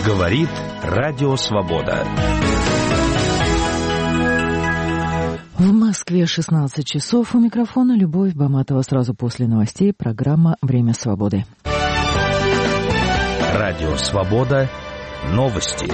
Говорит Радио Свобода. В Москве 16 часов. У микрофона Любовь Баматова. Сразу после новостей программа «Время свободы». Радио Свобода. Новости.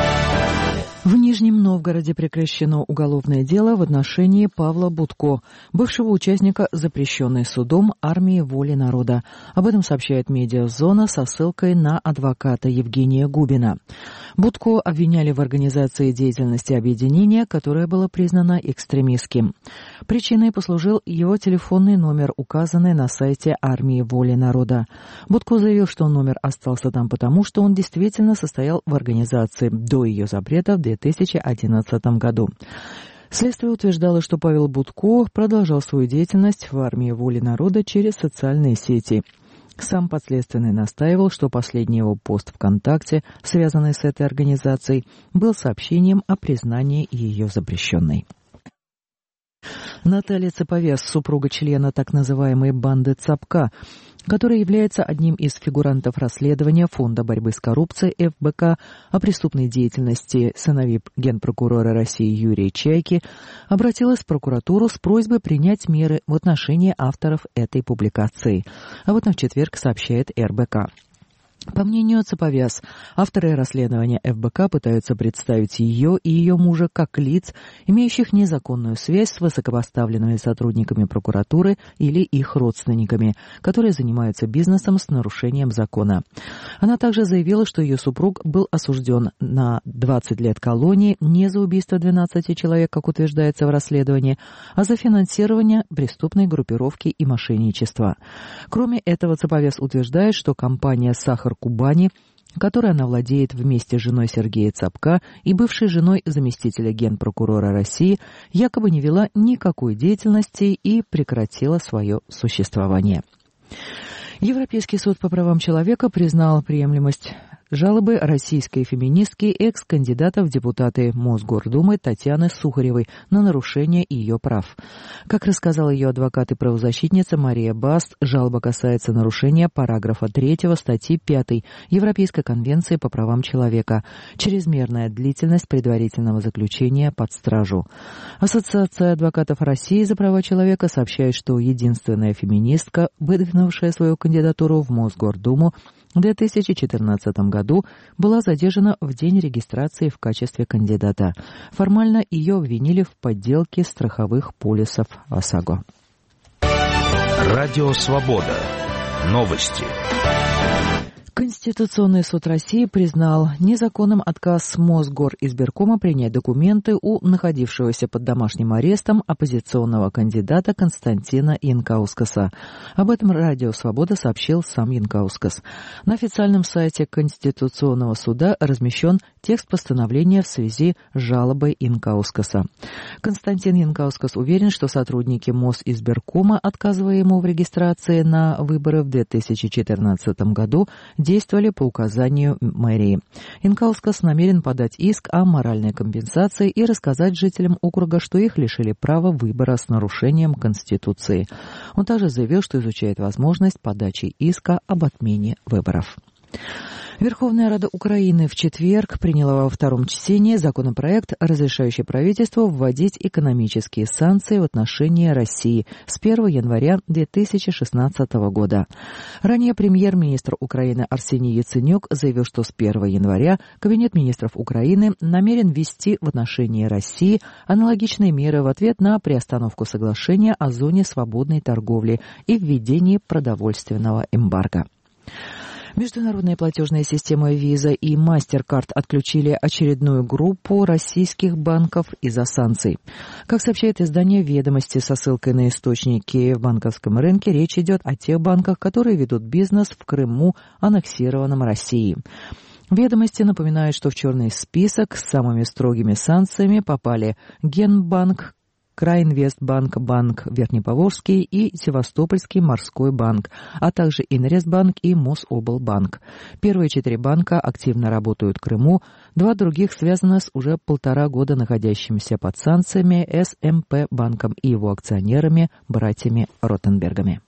В Нижнем Новгороде прекращено уголовное дело в отношении Павла Будко, бывшего участника запрещенной судом армии воли народа. Об этом сообщает «Медиазона» со ссылкой на адвоката Евгения Губина. Будко обвиняли в организации деятельности объединения, которое было признано экстремистским. Причиной послужил его телефонный номер, указанный на сайте армии воли народа. Будко заявил, что номер остался там потому, что он действительно состоял в организации до ее запрета в 2011 году. Следствие утверждало, что Павел Будко продолжал свою деятельность в армии воли народа через социальные сети. Сам подследственный настаивал, что последний его пост ВКонтакте, связанный с этой организацией, был сообщением о признании ее запрещенной. Наталья Цаповес, супруга члена так называемой банды ЦАПКа, который является одним из фигурантов расследования Фонда борьбы с коррупцией ФБК о преступной деятельности сыновей генпрокурора России Юрия Чайки, обратилась в прокуратуру с просьбой принять меры в отношении авторов этой публикации. Об этом в четверг сообщает РБК. По мнению Цаповес, авторы расследования ФБК пытаются представить ее и ее мужа как лиц, имеющих незаконную связь с высокопоставленными сотрудниками прокуратуры или их родственниками, которые занимаются бизнесом с нарушением закона. Она также заявила, что ее супруг был осужден на 20 лет колонии не за убийство 12 человек, как утверждается в расследовании, а за финансирование преступной группировки и мошенничество. Кроме этого, Цаповес утверждает, что компания «Сахар Кубани», которой она владеет вместе с женой Сергея Цапка и бывшей женой заместителя генпрокурора России, якобы не вела никакой деятельности и прекратила свое существование. Европейский суд по правам человека признал приемлемость жалобы российской феминистки экс-кандидата в депутаты Мосгордумы Татьяны Сухаревой на нарушение ее прав. Как рассказала ее адвокат и правозащитница Мария Баст, жалоба касается нарушения параграфа 3 статьи 5 Европейской конвенции по правам человека, чрезмерная длительность предварительного заключения под стражу. Ассоциация адвокатов России за права человека сообщает, что единственная феминистка, выдвинувшая свою кандидатуру в Мосгордуму, в 2014 году была задержана в день регистрации в качестве кандидата. Формально ее обвинили в подделке страховых полисов ОСАГО. Радио Свобода. Новости. Конституционный суд России признал незаконным отказ Мосгоризбиркома принять документы у находившегося под домашним арестом оппозиционного кандидата Константина Янкаускаса. Об этом Радио Свобода сообщил сам Янкаускас. На официальном сайте Конституционного суда размещен текст постановления в связи с жалобой Янкаускаса. Константин Янкаускас уверен, что сотрудники Мосизбиркома, отказывая ему в регистрации на выборы в 2014 году, действовали по указанию мэрии. Янкаускас намерен подать иск о моральной компенсации и рассказать жителям округа, что их лишили права выбора с нарушением Конституции. Он также заявил, что изучает возможность подачи иска об отмене выборов. Верховная Рада Украины в четверг приняла во втором чтении законопроект, разрешающий правительству вводить экономические санкции в отношении России с 1 января 2016 года. Ранее премьер-министр Украины Арсений Яценюк заявил, что с 1 января Кабинет министров Украины намерен ввести в отношении России аналогичные меры в ответ на приостановку соглашения о зоне свободной торговли и введении продовольственного эмбарго. Международная платежная система Visa и MasterCard отключили очередную группу российских банков из-за санкций. Как сообщает издание «Ведомости» со ссылкой на источники в банковском рынке, речь идет о тех банках, которые ведут бизнес в Крыму, аннексированном Россией. «Ведомости» напоминают, что в черный список с самыми строгими санкциями попали Генбанк, Краинвестбанк, Банк Верхнеповорский и Севастопольский морской банк, а также Инвестбанк и Мособлбанк. Первые 4 банка активно работают в Крыму, 2 других связаны с уже 1,5 года находящимися под санкциями СМП банком и его акционерами, братьями Ротенбергами.